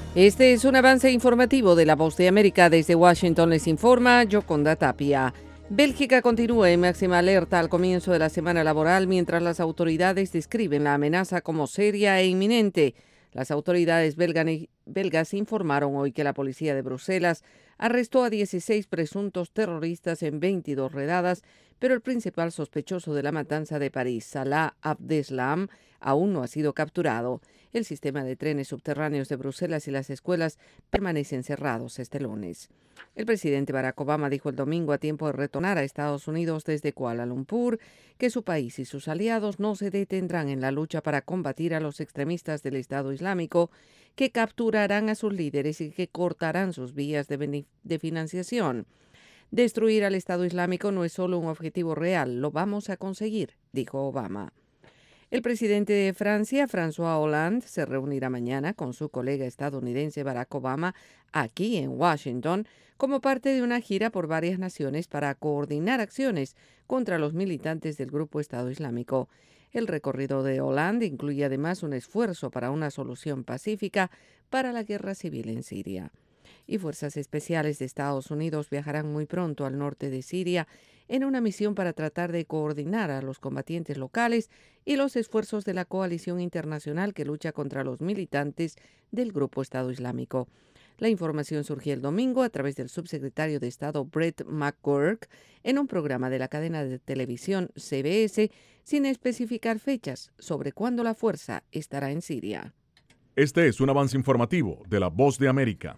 Este es un avance informativo de La Voz de América. Desde Washington les informa Yoconda Tapia. Bélgica continúa en máxima alerta al comienzo de la semana laboral mientras las autoridades describen la amenaza como seria e inminente. Las autoridades belgas informaron hoy que la policía de Bruselas arrestó a 16 presuntos terroristas en 22 redadas, pero el principal sospechoso de la matanza de París, Salah Abdeslam, aún no ha sido capturado. El sistema de trenes subterráneos de Bruselas y las escuelas permanecen cerrados este lunes. El presidente Barack Obama dijo el domingo, a tiempo de retornar a Estados Unidos desde Kuala Lumpur, que su país y sus aliados no se detendrán en la lucha para combatir a los extremistas del Estado Islámico, que capturarán a sus líderes y que cortarán sus vías de financiación. Destruir al Estado Islámico no es solo un objetivo real, lo vamos a conseguir, dijo Obama. El presidente de Francia, François Hollande, se reunirá mañana con su colega estadounidense Barack Obama aquí en Washington como parte de una gira por varias naciones para coordinar acciones contra los militantes del grupo Estado Islámico. El recorrido de Hollande incluye además un esfuerzo para una solución pacífica para la guerra civil en Siria. Y fuerzas especiales de Estados Unidos viajarán muy pronto al norte de Siria en una misión para tratar de coordinar a los combatientes locales y los esfuerzos de la coalición internacional que lucha contra los militantes del grupo Estado Islámico. La información surgió el domingo a través del subsecretario de Estado Brett McGurk en un programa de la cadena de televisión CBS, sin especificar fechas sobre cuándo la fuerza estará en Siria. Este es un avance informativo de La Voz de América.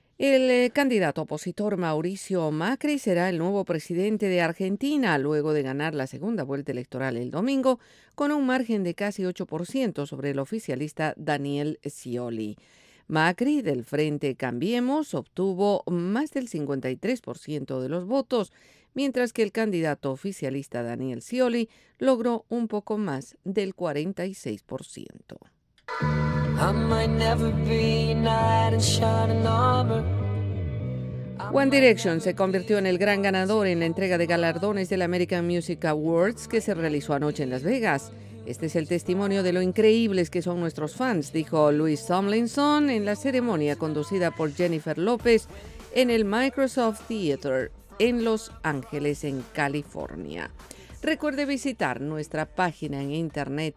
El candidato opositor Mauricio Macri será el nuevo presidente de Argentina luego de ganar la segunda vuelta electoral el domingo con un margen de casi 8% sobre el oficialista Daniel Scioli. Macri, del Frente Cambiemos, obtuvo más del 53% de los votos, mientras que el candidato oficialista Daniel Scioli logró un poco más del 46%. One Direction se convirtió en el gran ganador en la entrega de galardones del American Music Awards que se realizó anoche en Las Vegas. Este es el testimonio de lo increíbles que son nuestros fans, dijo Louis Tomlinson en la ceremonia conducida por Jennifer López en el Microsoft Theater en Los Ángeles, en California. Recuerde visitar nuestra página en internet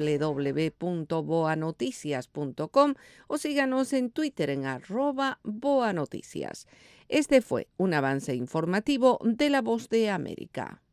www.boanoticias.com o síganos en Twitter en @boanoticias. Este fue un avance informativo de La Voz de América.